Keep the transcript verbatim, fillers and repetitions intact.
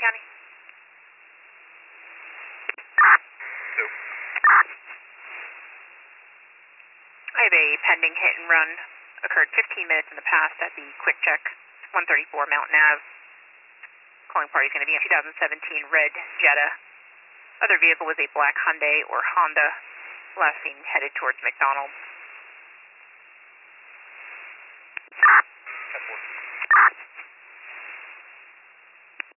County. Two. I have a pending hit and run. Occurred fifteen minutes in the past at the Quick Check, one thirty-four Mountain Ave. Calling party is going to be a two thousand seventeen red Jetta. Other vehicle was a black Hyundai or Honda. Last seen headed towards McDonald's.